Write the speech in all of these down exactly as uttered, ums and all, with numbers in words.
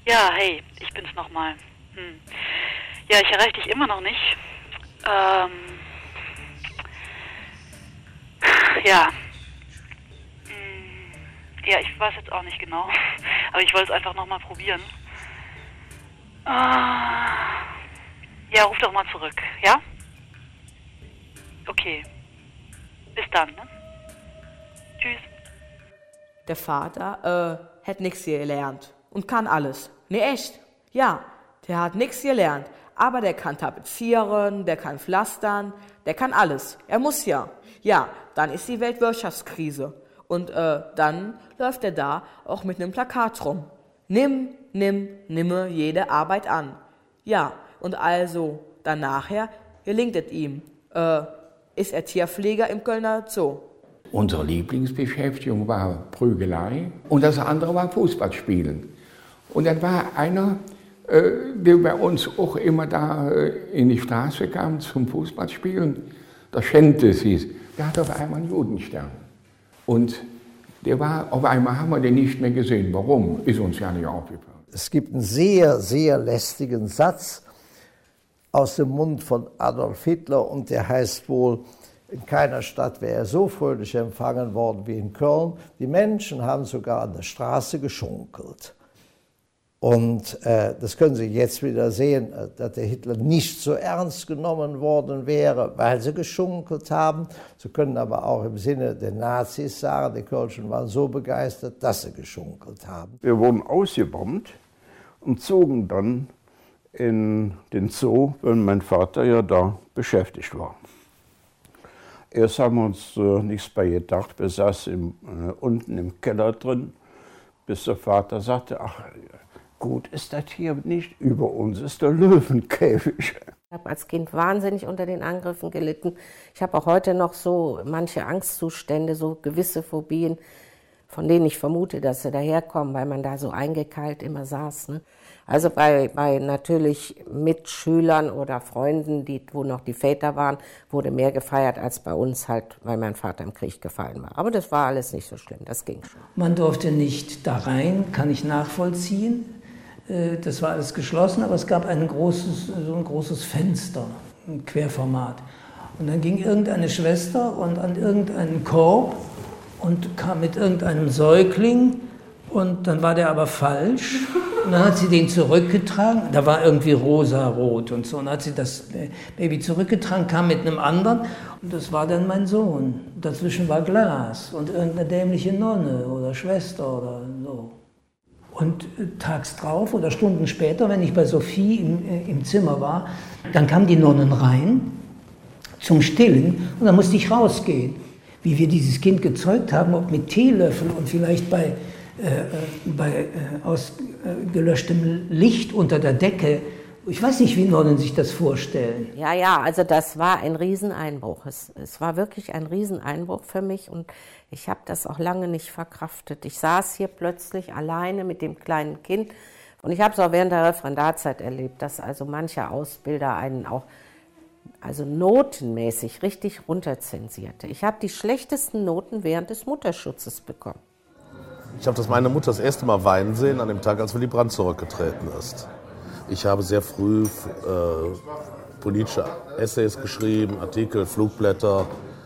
Ja, hey, ich bin's nochmal. Hm. Ja, ich erreiche dich immer noch nicht. Ähm. Ja. Hm. Ja, ich weiß jetzt auch nicht genau. Aber ich wollte es einfach nochmal probieren. Ah. Ja, ruf doch mal zurück, ja? Okay. Bis dann, ne? Tschüss. Der Vater äh, hat nichts gelernt und kann alles. Nee, echt? Ja, der hat nichts gelernt. Aber der kann tapezieren, der kann pflastern, der kann alles. Er muss ja. Ja, dann ist die Weltwirtschaftskrise. Und äh, dann läuft er da auch mit einem Plakat rum. Nimm, nimm, nimme jede Arbeit an. Ja, und also dann nachher gelingt es ihm. Äh, ist er Tierpfleger im Kölner Zoo. Unsere Lieblingsbeschäftigung war Prügelei und das andere war Fußballspielen. Und dann war einer, äh, der bei uns auch immer da äh, in die Straße kam zum Fußballspielen, der Schentes hieß, der hatte auf einmal einen Judenstern. Und der war, auf einmal haben wir den nicht mehr gesehen. Warum? Ist uns ja nicht aufgefallen. Es gibt einen sehr, sehr lästigen Satz aus dem Mund von Adolf Hitler und der heißt wohl, in keiner Stadt wäre er so fröhlich empfangen worden wie in Köln. Die Menschen haben sogar an der Straße geschunkelt. Und äh, das können Sie jetzt wieder sehen, dass der Hitler nicht so ernst genommen worden wäre, weil sie geschunkelt haben. Sie können aber auch im Sinne der Nazis sagen, die Kölschen waren so begeistert, dass sie geschunkelt haben. Wir wurden ausgebombt und zogen dann in den Zoo, weil mein Vater ja da beschäftigt war. Erst haben wir uns äh, nichts bei gedacht, wir saßen im, äh, unten im Keller drin, bis der Vater sagte, ach, gut ist das hier nicht, über uns ist der Löwenkäfig. Ich habe als Kind wahnsinnig unter den Angriffen gelitten. Ich habe auch heute noch so manche Angstzustände, so gewisse Phobien, von denen ich vermute, dass sie daherkommen, weil man da so eingekeilt immer saß. Ne? Also bei, bei natürlich Mitschülern oder Freunden, die, wo noch die Väter waren, wurde mehr gefeiert als bei uns halt, weil mein Vater im Krieg gefallen war. Aber das war alles nicht so schlimm, das ging schon. Man durfte nicht da rein, kann ich nachvollziehen. Das war alles geschlossen, aber es gab ein großes, so ein großes Fenster, ein Querformat. Und dann ging irgendeine Schwester und an irgendeinen Korb und kam mit irgendeinem Säugling und dann war der aber falsch. Und dann hat sie den zurückgetragen, da war irgendwie rosa-rot und so. Und dann hat sie das Baby zurückgetragen, kam mit einem anderen und das war dann mein Sohn. Dazwischen war Glas und irgendeine dämliche Nonne oder Schwester oder so. Und tags drauf oder Stunden später, wenn ich bei Sophie im, äh, im Zimmer war, dann kamen die Nonnen rein zum Stillen und dann musste ich rausgehen. Wie wir dieses Kind gezeugt haben, ob mit Teelöffel und vielleicht bei, äh, bei äh, ausgelöschtem Licht unter der Decke. Ich weiß nicht, wie Nonnen sich das vorstellen. Ja, ja, also das war ein Rieseneinbruch. Es, es war wirklich ein Rieseneinbruch für mich und ich habe das auch lange nicht verkraftet. Ich saß hier plötzlich alleine mit dem kleinen Kind und ich habe es auch während der Referendarzeit erlebt, dass also manche Ausbilder einen auch also notenmäßig richtig runterzensierte. Ich habe die schlechtesten Noten während des Mutterschutzes bekommen. Ich habe das meine Mutter das erste Mal weinen sehen an dem Tag, als Willy Brandt zurückgetreten ist. Ich habe sehr früh äh, politische Essays geschrieben, Artikel, Flugblätter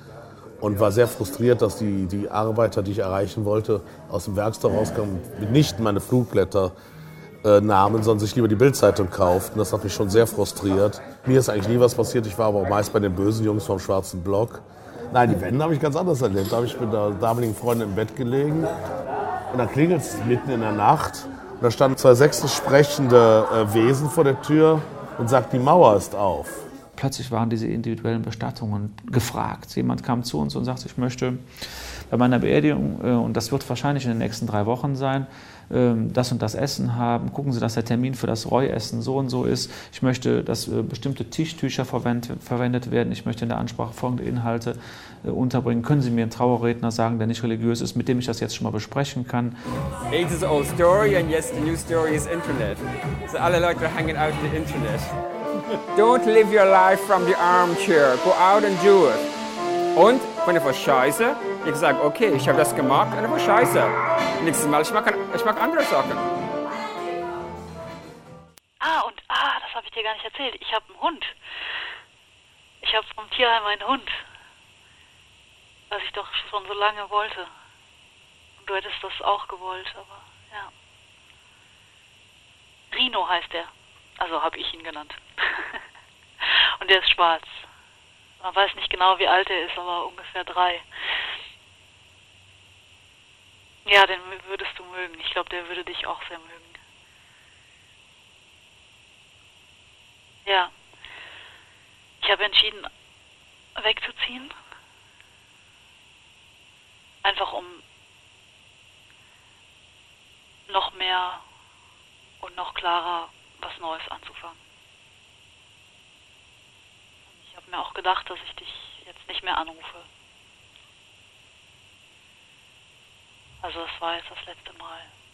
und war sehr frustriert, dass die, die Arbeiter, die ich erreichen wollte, aus dem Werkstag rauskamen, nicht meine Flugblätter äh, nahmen, sondern sich lieber die Bildzeitung kauften. Das hat mich schon sehr frustriert. Mir ist eigentlich nie was passiert, ich war aber auch meist bei den bösen Jungs vom Schwarzen Block. Nein, die Wende habe ich ganz anders erlebt. Da habe ich mit der damaligen Freundin im Bett gelegen und dann klingelt es mitten in der Nacht. Und da standen zwei sächsisch sprechende äh, Wesen vor der Tür und sagten, die Mauer ist auf. Plötzlich waren diese individuellen Bestattungen gefragt. Jemand kam zu uns und sagte, ich möchte bei meiner Beerdigung, äh, und das wird wahrscheinlich in den nächsten drei Wochen sein, äh, das und das Essen haben. Gucken Sie, dass der Termin für das Räuessen so und so ist. Ich möchte, dass äh, bestimmte Tischtücher verwend, verwendet werden. Ich möchte in der Ansprache folgende Inhalte äh, unterbringen. Können Sie mir einen Trauerredner sagen, der nicht religiös ist, mit dem ich das jetzt schon mal besprechen kann? AIDS is old story and yes, the new story is Internet. So alle Leute hängen out the Internet. Don't live your life from the armchair. Go out and do it. Und wenn ich was scheiße, ich sage, okay, ich habe das gemacht und es war scheiße. Nächstes Mal, ich mag, ich mag andere Sachen. gar nicht erzählt. Ich habe einen Hund. Ich habe vom Tierheim einen Hund. Was ich doch schon so lange wollte. Und du hättest das auch gewollt, aber ja. Rino heißt er. Also habe ich ihn genannt. Und der ist schwarz. Man weiß nicht genau, wie alt er ist, aber ungefähr drei. Ja, den würdest du mögen. Ich glaube, der würde dich auch sehr mögen. Ja. Ich habe entschieden, wegzuziehen. Einfach um noch mehr und noch klarer was Neues anzufangen. Ich habe mir auch gedacht, dass ich dich jetzt nicht mehr anrufe. Also das war jetzt das letzte Mal.